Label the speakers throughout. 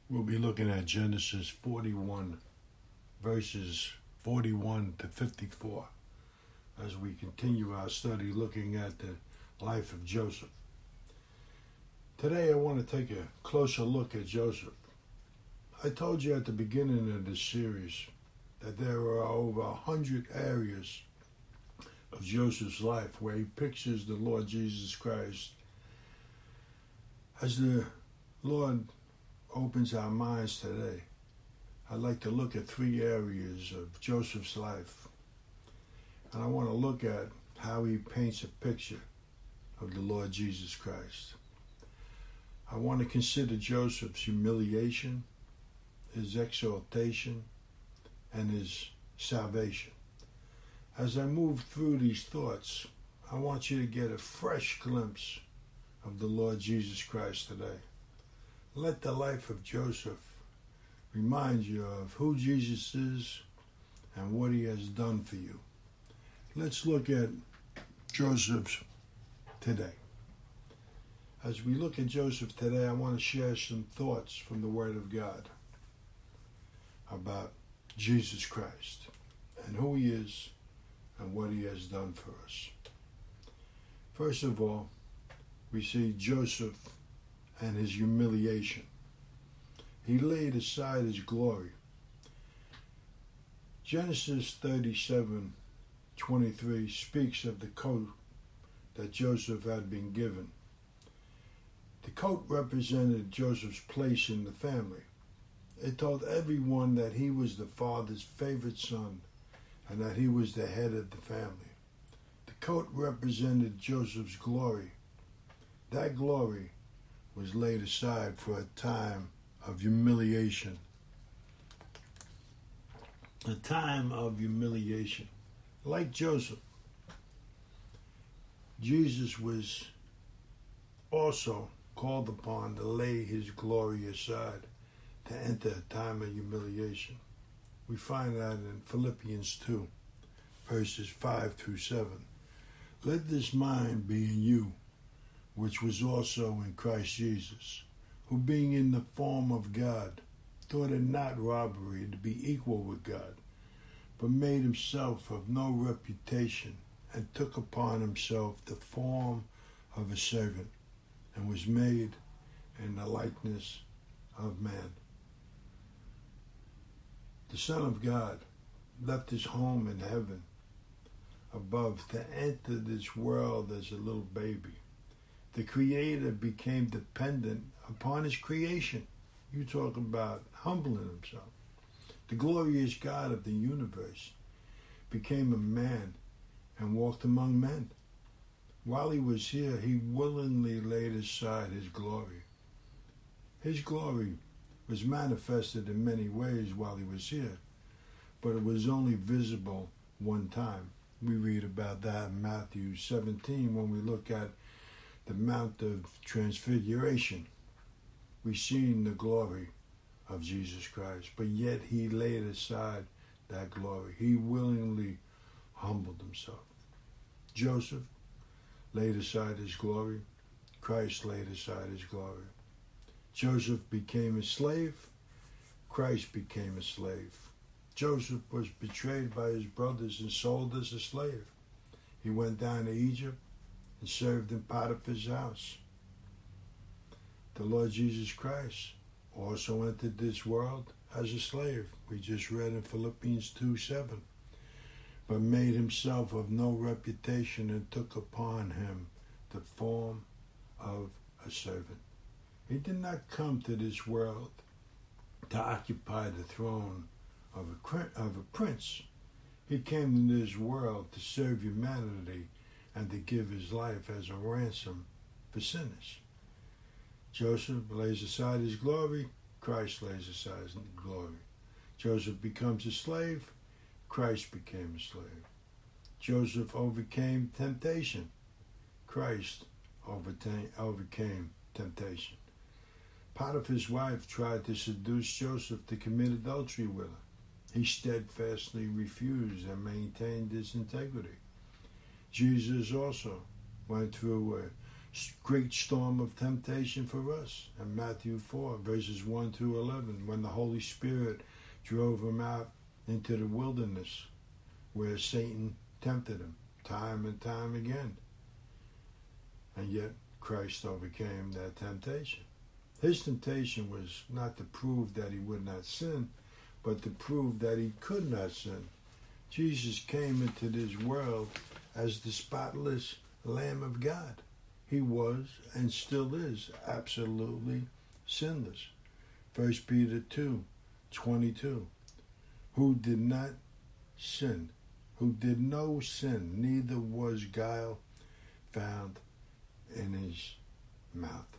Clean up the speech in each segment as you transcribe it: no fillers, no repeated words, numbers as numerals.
Speaker 1: We'll be looking at Genesis 41, verses 41 to 54, as we continue our study looking at the life of Joseph. Today I want to take a closer look at Joseph. I told you at the beginning of this series that there are over 100 areas of Joseph's life where he pictures the Lord Jesus Christ. As the Lord opens our minds today, I'd like to look at 3 areas of Joseph's life. And I want to look at how he paints a picture of the Lord Jesus Christ. I want to consider Joseph's humiliation, his exaltation, and his salvation. As I move through these thoughts, I want you to get a fresh glimpse of the Lord Jesus Christ today. Let the life of Joseph remind you of who Jesus is and what he has done for you. Let's look at Joseph today. As we look at Joseph today, I want to share some thoughts from the Word of God about Jesus Christ and who he is and what he has done for us. First of all, we see Joseph and his humiliation. He laid aside his glory. Genesis 37:23 speaks of the coat that Joseph had been given. The coat represented Joseph's place in the family. It told everyone that he was the father's favorite son and that he was the head of the family. The coat represented Joseph's glory. That glory was laid aside for a time of humiliation. A time of humiliation. Like Joseph, Jesus was also called upon to lay his glory aside to enter a time of humiliation. We find that in Philippians 2, verses 5 through 7. Let this mind be in you, which was also in Christ Jesus, who being in the form of God, thought it not robbery to be equal with God, but made himself of no reputation, and took upon himself the form of a servant, and was made in the likeness of man. The Son of God left his home in heaven above to enter this world as a little baby. The Creator became dependent upon his creation. You talk about humbling himself. The glorious God of the universe became a man and walked among men. While he was here, he willingly laid aside his glory. His glory was manifested in many ways while he was here, but it was only visible one time. We read about that in Matthew 17 when we look at the Mount of Transfiguration. We've seen the glory of Jesus Christ, but yet he laid aside that glory. He willingly humbled himself. Joseph laid aside his glory. Christ laid aside his glory. Joseph became a slave. Christ became a slave. Joseph was betrayed by his brothers and sold as a slave. He went down to Egypt and served in Potiphar's house. The Lord Jesus Christ also entered this world as a slave. We just read in Philippians 2:7. But made himself of no reputation and took upon him the form of a servant. He did not come to this world to occupy the throne of a prince. He came into this world to serve humanity and to give his life as a ransom for sinners. Joseph lays aside his glory. Christ lays aside his glory. Joseph becomes a slave. Christ became a slave. Joseph overcame temptation. Christ overcame temptation. Potiphar's wife tried to seduce Joseph to commit adultery with her. He steadfastly refused and maintained his integrity. Jesus also went through a great storm of temptation for us. In Matthew 4, verses 1 through 11, when the Holy Spirit drove him out into the wilderness where Satan tempted him time and time again. And yet Christ overcame that temptation. His temptation was not to prove that he would not sin, but to prove that he could not sin. Jesus came into this world as the spotless Lamb of God. He was and still is absolutely sinless. 1 Peter 2:22. Who did not sin, who did no sin, neither was guile found in his mouth.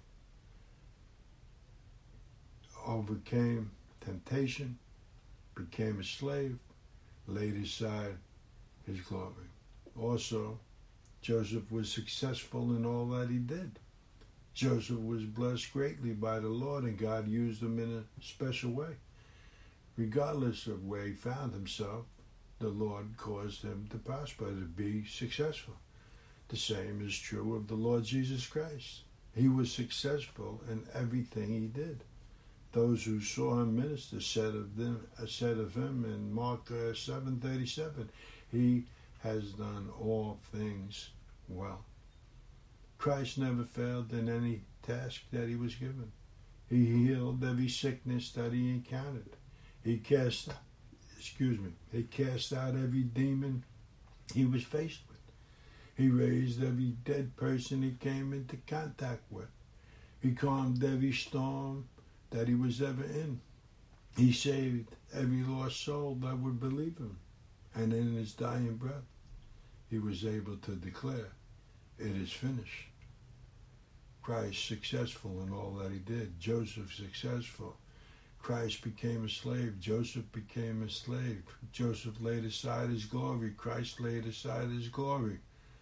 Speaker 1: Overcame temptation, became a slave, laid aside his glory. Also, Joseph was successful in all that he did. Joseph was blessed greatly by the Lord, and God used him in a special way. Regardless of where he found himself, the Lord caused him to prosper, to be successful. The same is true of the Lord Jesus Christ. He was successful in everything he did. Those who saw him minister said of him in Mark 7:37, he has done all things well. Christ never failed in any task that he was given. He healed every sickness that he encountered. He cast out every demon he was faced with. He raised every dead person he came into contact with. He calmed every storm that he was ever in. He saved every lost soul that would believe him. And in his dying breath, he was able to declare, "It is finished." Christ successful in all that he did. Joseph successful. Christ became a slave. Joseph became a slave. Joseph laid aside his glory. Christ laid aside his glory.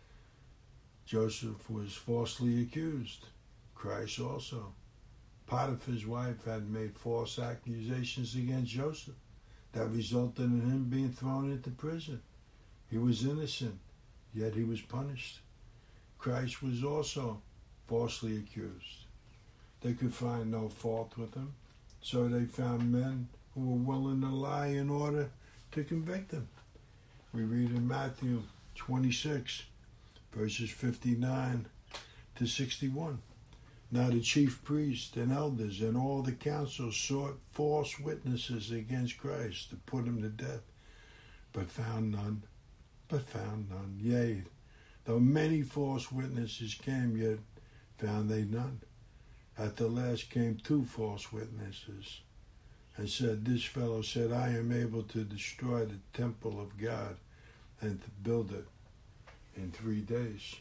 Speaker 1: Joseph was falsely accused. Christ also. Potiphar's wife had made false accusations against Joseph that resulted in him being thrown into prison. He was innocent, yet he was punished. Christ was also falsely accused. They could find no fault with him, so they found men who were willing to lie in order to convict him. We read in Matthew 26, verses 59 to 61. Now the chief priests and elders and all the council sought false witnesses against Christ to put him to death, but found none. Yea, though many false witnesses came, yet found they none. At the last came 2 false witnesses, and said, "This fellow said, I am able to destroy the temple of God and to build it in 3 days."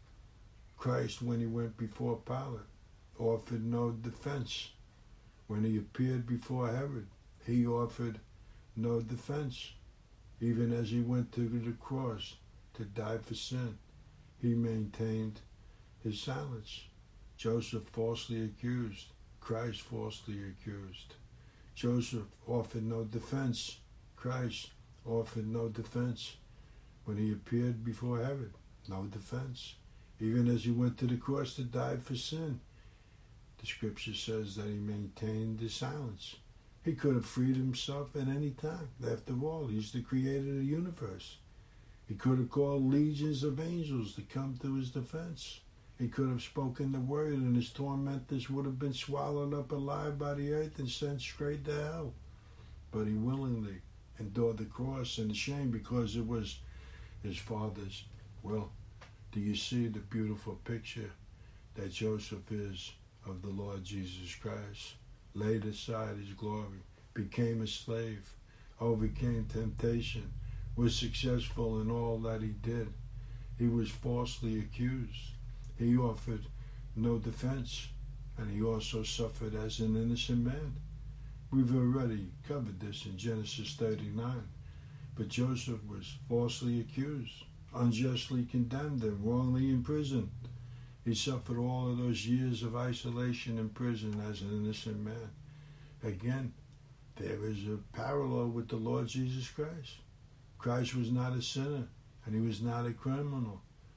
Speaker 1: Christ, when he went before Pilate, offered no defense. When he appeared before Herod, he offered no defense. Even as he went to the cross to die for sin, he maintained his silence. Joseph falsely accused. Christ falsely accused. Joseph offered no defense. Christ offered no defense. When he appeared before Herod, no defense. Even as he went to the cross to die for sin, the scripture says that he maintained his silence. He could have freed himself at any time. After all, he's the creator of the universe. He could have called legions of angels to come to his defense. He could have spoken the word, and his tormentors would have been swallowed up alive by the earth and sent straight to hell. But he willingly endured the cross and the shame because it was his Father's will. Do you see the beautiful picture that Joseph is of the Lord Jesus Christ? Laid aside his glory, became a slave, overcame temptation, was successful in all that he did. He was falsely accused. He offered no defense, and he also suffered as an innocent man. We've already covered this in Genesis 39. But Joseph was falsely accused, unjustly condemned, and wrongly imprisoned. He suffered all of those years of isolation in prison as an innocent man. Again, there is a parallel with the Lord Jesus Christ. Christ was not a sinner, and he was not a criminal.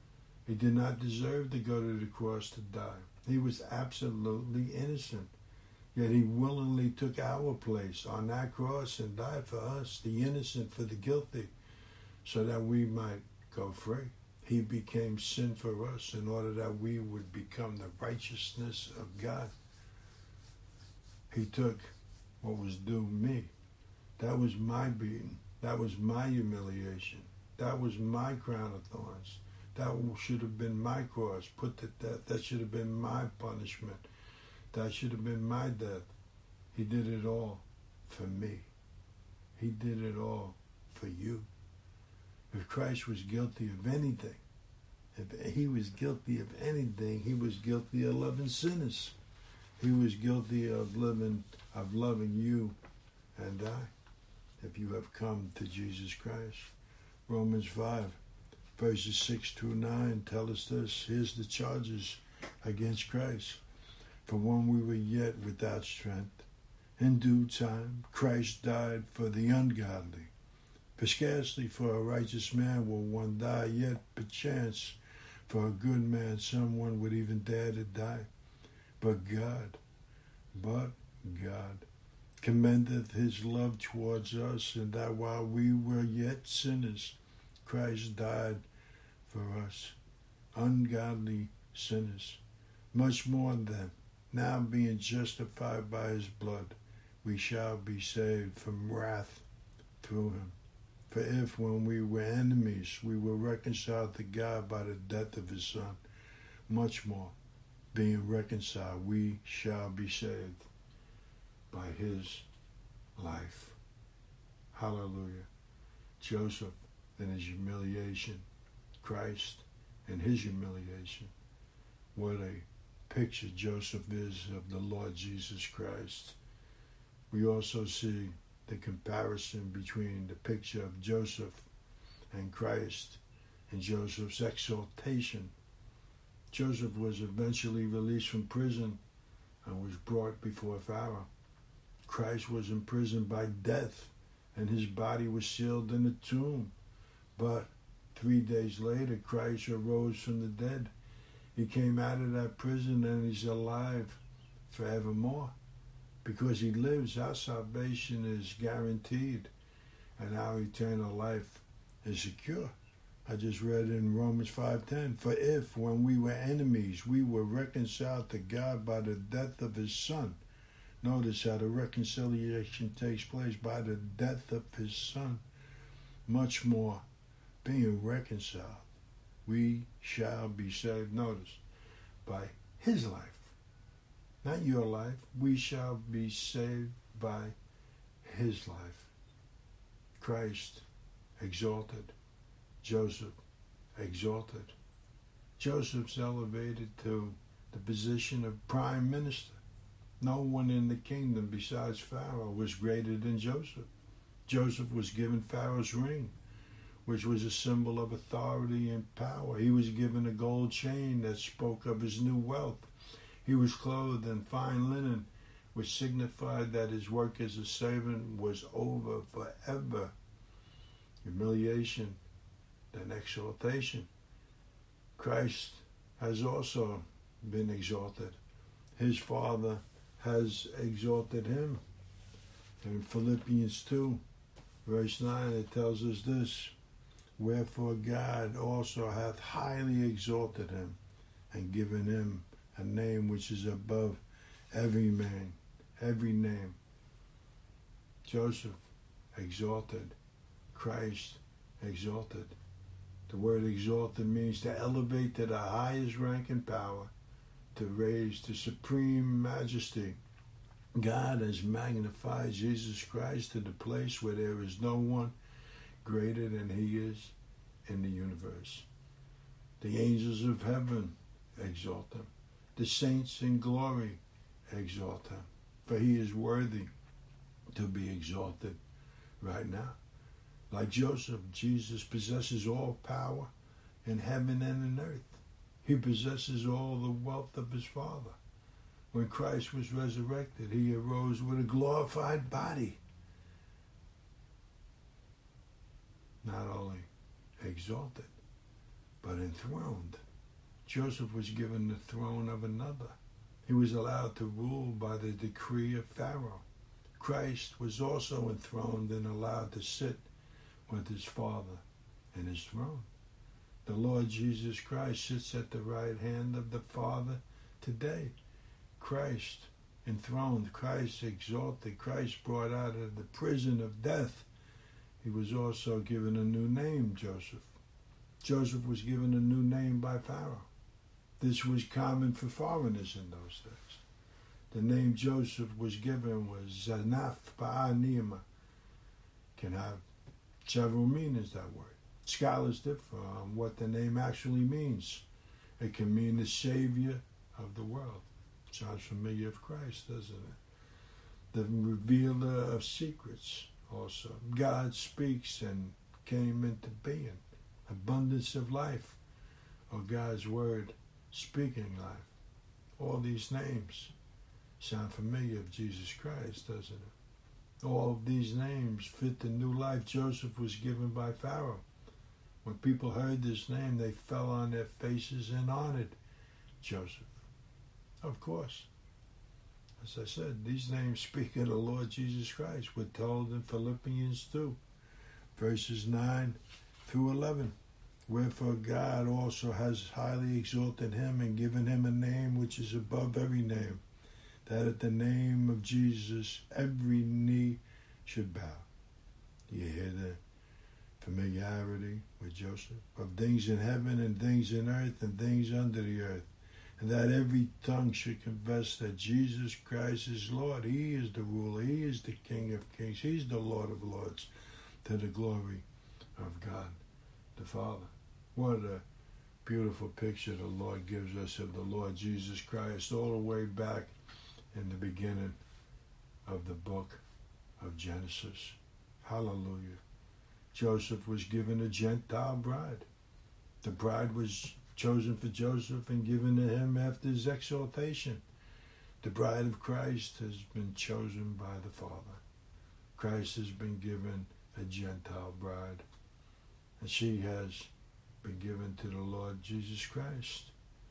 Speaker 1: He did not deserve to go to the cross to die. He was absolutely innocent. Yet he willingly took our place on that cross and died for us, the innocent for the guilty, so that we might go free. He became sin for us in order that we would become the righteousness of God. He took what was due me. That was my beating. That was my humiliation. That was my crown of thorns. That should have been my cross put to death. That should have been my punishment. That should have been my death. He did it all for me. He did it all for you. If Christ was guilty of anything, if he was guilty of anything, he was guilty of loving sinners. He was guilty of loving you and I, if you have come to Jesus Christ. Romans 5, verses 6 through 9 tell us this. Here's the charges against Christ. For when we were yet without strength, in due time Christ died for the ungodly. For scarcely for a righteous man will one die, yet perchance for a good man someone would even dare to die. But God commendeth his love towards us, and that while we were yet sinners, Christ died for us, ungodly sinners. Much more than, now being justified by his blood, we shall be saved from wrath through him. For if, when we were enemies, we were reconciled to God by the death of his Son, much more, being reconciled, we shall be saved by his life. Hallelujah. Joseph in his humiliation, Christ in his humiliation. What a picture Joseph is of the Lord Jesus Christ. We also see the comparison between the picture of Joseph and Christ and Joseph's exaltation. Joseph was eventually released from prison and was brought before Pharaoh. Christ was imprisoned by death, and his body was sealed in a tomb. But 3 days later, Christ arose from the dead. He came out of that prison, and he's alive forevermore. Because he lives, our salvation is guaranteed, and our eternal life is secure. I just read in Romans 5:10, for if, when we were enemies, we were reconciled to God by the death of his Son. Notice how the reconciliation takes place by the death of his Son. Much more, being reconciled, we shall be saved. Notice, by his life. Not your life. We shall be saved by his life. Christ exalted. Joseph exalted. Joseph's elevated to the position of prime minister. No one in the kingdom besides Pharaoh was greater than Joseph. Joseph was given Pharaoh's ring, which was a symbol of authority and power. He was given a gold chain that spoke of his new wealth. He was clothed in fine linen, which signified that his work as a servant was over forever. Humiliation, then exaltation. Christ has also been exalted. His Father has exalted him. In Philippians 2, verse 9, it tells us this, wherefore God also hath highly exalted him and given him a name which is above every man, every name. Joseph exalted, Christ exalted. The word exalted means to elevate to the highest rank and power, to raise to supreme majesty. God has magnified Jesus Christ to the place where there is no one greater than he is in the universe. The angels of heaven exalt him. The saints in glory exalt him. For he is worthy to be exalted right now. Like Joseph, Jesus possesses all power in heaven and in earth. He possesses all the wealth of his Father. When Christ was resurrected, he arose with a glorified body. Not only exalted, but enthroned Joseph was given the throne of another. He was allowed to rule by the decree of Pharaoh. Christ was also enthroned and allowed to sit with his Father in his throne. The Lord Jesus Christ sits at the right hand of the Father today. Christ enthroned, Christ exalted, Christ brought out of the prison of death. He was also given a new name, Joseph. Joseph was given a new name by Pharaoh. This was common for foreigners in those days. The name Joseph was given was Zanaf Ba'anima. Can have several meanings, that word. Scholars differ on what the name actually means. It can mean the Savior of the world. Sounds familiar of Christ, doesn't it? The revealer of secrets also. God speaks and came into being. Abundance of life, or God's word speaking life. All these names sound familiar of Jesus Christ, doesn't it? All of these names fit the new life Joseph was given by Pharaoh. When people heard this name, they fell on their faces and honored Joseph. Of course. As I said, these names speak of the Lord Jesus Christ. We're told in Philippians 2, verses 9 through 11. Wherefore God also has highly exalted him and given him a name which is above every name, that at the name of Jesus every knee should bow. You hear the familiarity with Joseph? Of things in heaven and things in earth and things under the earth. And that every tongue should confess that Jesus Christ is Lord. He is the ruler. He is the King of kings. He's the Lord of lords, to the glory of God the Father. What a beautiful picture the Lord gives us of the Lord Jesus Christ all the way back in the beginning of the book of Genesis. Hallelujah. Joseph was given a Gentile bride. The bride was chosen for Joseph and given to him after his exaltation. The bride of Christ has been chosen by the Father. Christ has been given a Gentile bride, and she has been given to the Lord Jesus Christ.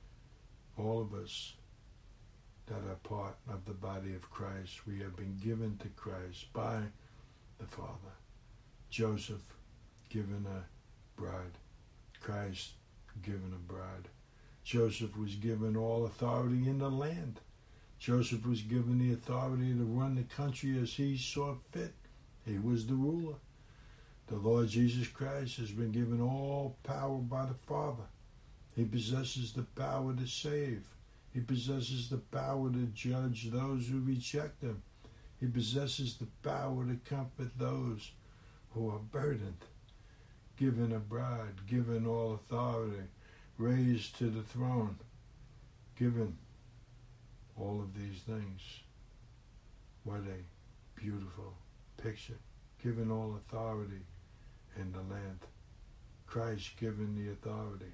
Speaker 1: All of us that are part of the body of Christ, we have been given to Christ by the Father. Joseph given a bride. Christ given a bride. Joseph was given all authority in the land. Joseph was given the authority to run the country as he saw fit. He was the ruler. The Lord Jesus Christ has been given all power by the Father. He possesses the power to save. He possesses the power to judge those who reject him. He possesses the power to comfort those who are burdened. Given a bride, given all authority, raised to the throne, given all of these things. What a beautiful picture. Given all authority in the land. Christ given the authority.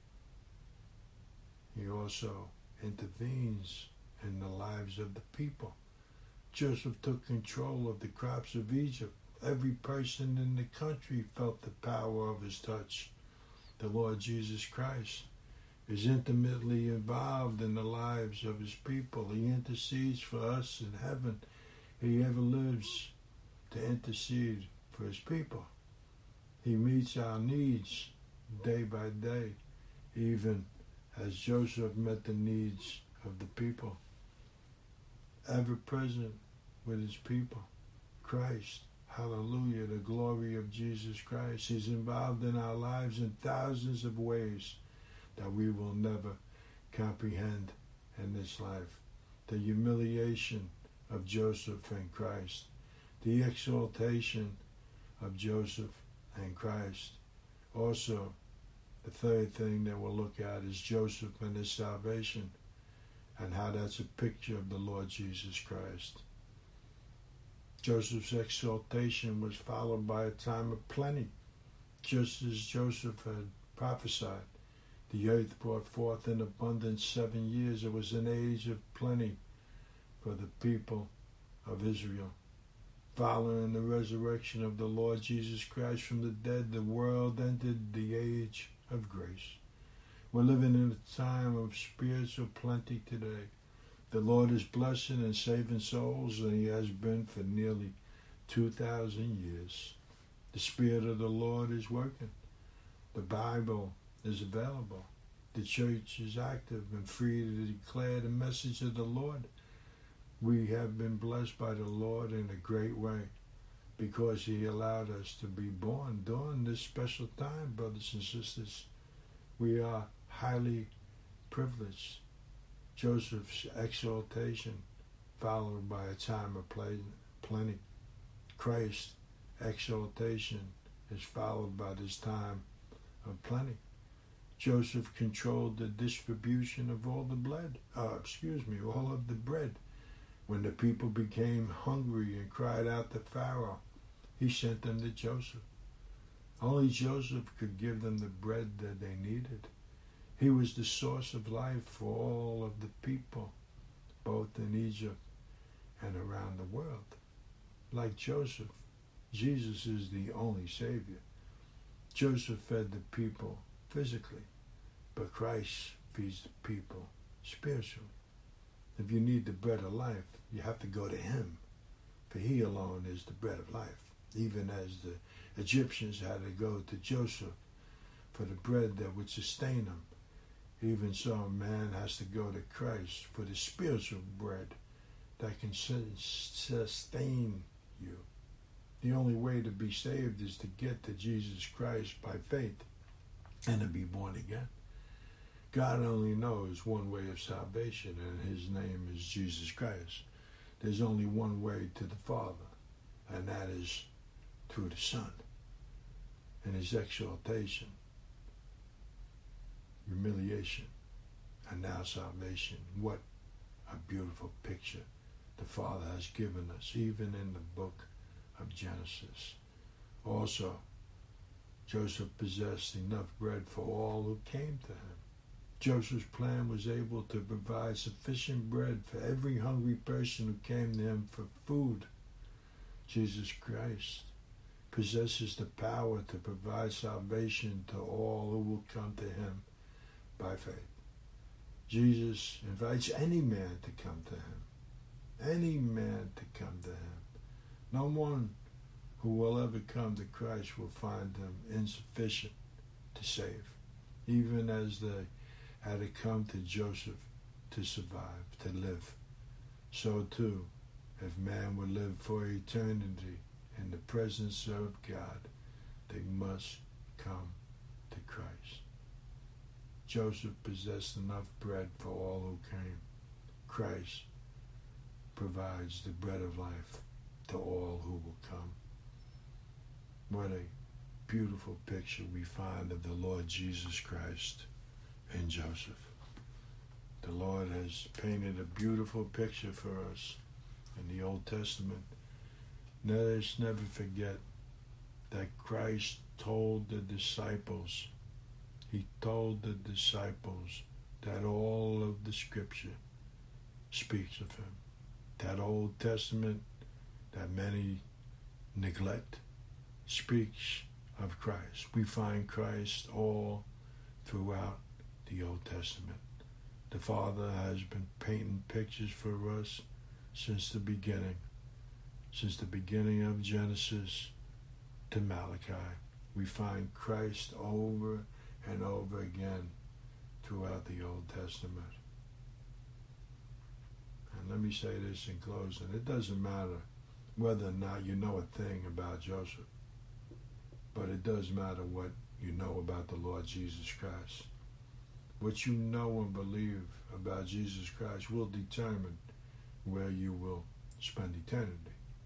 Speaker 1: He also intervenes in the lives of the people. Joseph took control of the crops of Egypt. Every person in the country felt the power of his touch. The Lord Jesus Christ is intimately involved in the lives of his people. He intercedes for us in heaven. He ever lives to intercede for his people. He meets our needs day by day, even as Joseph met the needs of the people. Ever present with his people. Christ, hallelujah, the glory of Jesus Christ. He's involved in our lives in thousands of ways that we will never comprehend in this life. The humiliation of Joseph and Christ. The exaltation of Joseph and Christ. Also, the third thing that we'll look at is Joseph and his salvation, and how that's a picture of the Lord Jesus Christ. Joseph's exaltation was followed by a time of plenty. Just as Joseph had prophesied, the earth brought forth in abundance 7 years. It was an age of plenty for the people of Israel. Following the resurrection of the Lord Jesus Christ from the dead, the world entered the age of grace. We're living in a time of spiritual plenty today. The Lord is blessing and saving souls, and He has been for nearly 2,000 years. The Spirit of the Lord is working. The Bible is available. The church is active and free to declare the message of the Lord. We have been blessed by the Lord in a great way because He allowed us to be born during this special time, brothers and sisters. We are highly privileged. Joseph's exaltation followed by a time of plenty. Christ's exaltation is followed by this time of plenty. Joseph controlled the distribution of all the all of the bread. When the people became hungry and cried out to Pharaoh, he sent them to Joseph. Only Joseph could give them the bread that they needed. He was the source of life for all of the people, both in Egypt and around the world. Like Joseph, Jesus is the only Savior. Joseph fed the people physically, but Christ feeds the people spiritually. If you need the bread of life, you have to go to Him, for He alone is the bread of life, even as the Egyptians had to go to Joseph for the bread that would sustain them. Even so, man has to go to Christ for the spiritual bread that can sustain you. The only way to be saved is to get to Jesus Christ by faith and to be born again. God only knows one way of salvation, and His name is Jesus Christ. There's only one way to the Father, and that is through the Son and His exaltation, humiliation, and now salvation. What a beautiful picture the Father has given us, even in the book of Genesis. Also, Joseph possessed enough bread for all who came to him. Joseph's plan was able to provide sufficient bread for every hungry person who came to him for food. Jesus Christ possesses the power to provide salvation to all who will come to Him by faith. Jesus invites any man to come to Him. Any man to come to Him. No one who will ever come to Christ will find Him insufficient to save, even as they had to come to Joseph to survive, to live. So too, if man would live for eternity in the presence of God, they must come to Christ. Joseph possessed enough bread for all who came. Christ provides the bread of life to all who will come. What a beautiful picture we find of the Lord Jesus Christ in Joseph. The Lord has painted a beautiful picture for us in the Old Testament. Let us never forget that Christ told the disciples, He told the disciples that all of the Scripture speaks of Him. That Old Testament that many neglect speaks of Christ. We find Christ all throughout the Old Testament. The Father has been painting pictures for us since the beginning of Genesis to Malachi. We find Christ over and over again throughout the Old Testament. And let me say this in closing. It doesn't matter whether or not you know a thing about Joseph, but it does matter what you know about the Lord Jesus Christ. What you know and believe about Jesus Christ will determine where you will spend eternity.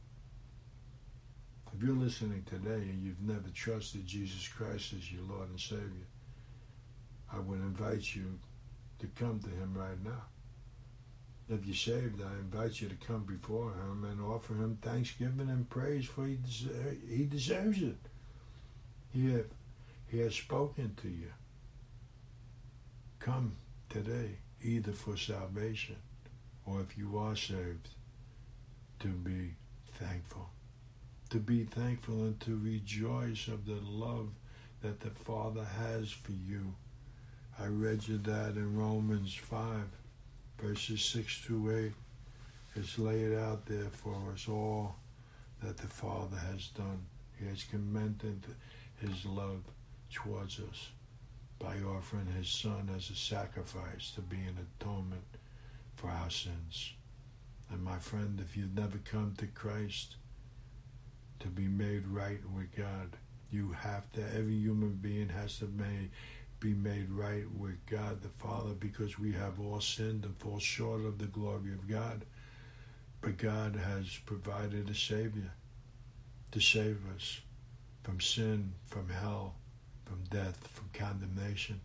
Speaker 1: If you're listening today and you've never trusted Jesus Christ as your Lord and Savior, I would invite you to come to Him right now. If you're saved, I invite you to come before Him and offer Him thanksgiving and praise, for He deserves it. He has spoken to you. Come today, either for salvation or, if you are saved, to be thankful. To be thankful and to rejoice of the love that the Father has for you I read you that in Romans 5, verses 6 through 8. It's laid out there for us all that the Father has done. He has commended his love towards us by offering his Son as a sacrifice to be an atonement for our sins. And my friend, if you've never come to Christ to be made right with God, you have to, every human being has to be made right with God the Father, because we have all sinned and fall short of the glory of God. But God has provided a Savior to save us from sin, from hell, from death, from condemnation.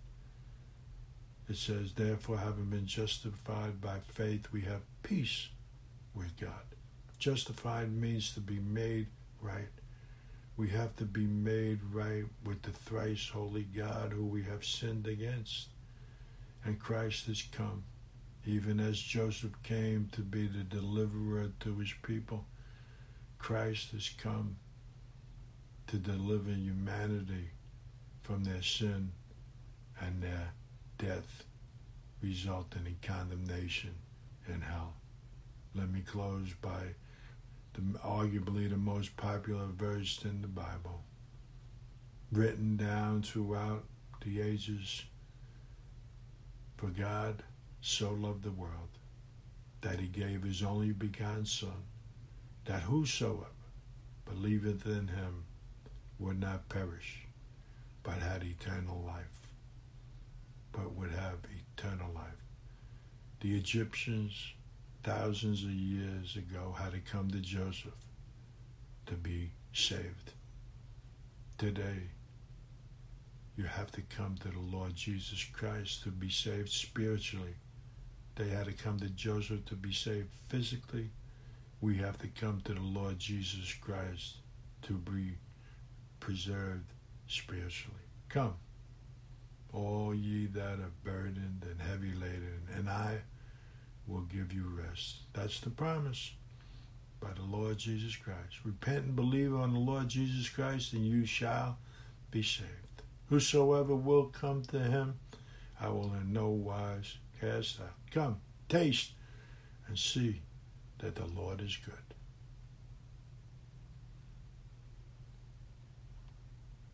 Speaker 1: It says, therefore, having been justified by faith, we have peace with God. Justified means to be made right. We have to be made right with the thrice holy God who we have sinned against. And Christ has come, even as Joseph came to be the deliverer to his people. Christ has come to deliver humanity from their sin and their death, resulting in condemnation and hell. Let me close by arguably the most popular verse in the Bible, written down throughout the ages. For God so loved the world that he gave his only begotten Son, that whosoever believeth in him would not perish, but had eternal life. But would have eternal life. The Egyptians, thousands of years ago, had to come to Joseph to be saved. Today, you have to come to the Lord Jesus Christ to be saved spiritually. They had to come to Joseph to be saved physically. We have to come to the Lord Jesus Christ to be preserved spiritually. Come, all ye that are burdened and heavy laden, and I will give you rest. That's the promise by the Lord Jesus Christ. Repent and believe on the Lord Jesus Christ, and you shall be saved. Whosoever will come to him, I will in no wise cast out. Come, taste, and see that the Lord is good.